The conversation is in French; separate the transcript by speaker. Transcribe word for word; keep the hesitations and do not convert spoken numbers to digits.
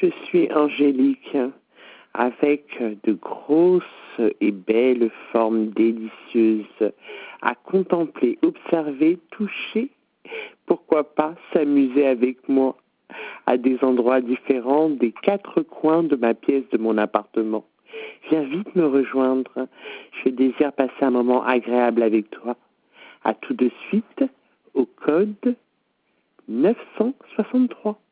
Speaker 1: je suis Angélique, avec de grosses et belles formes délicieuses à contempler, observer, toucher, pourquoi pas s'amuser avec moi à des endroits différents des quatre coins de ma pièce de mon appartement. Viens vite me rejoindre, je désire passer un moment agréable avec toi. À tout de suite au code neuf cent soixante-trois.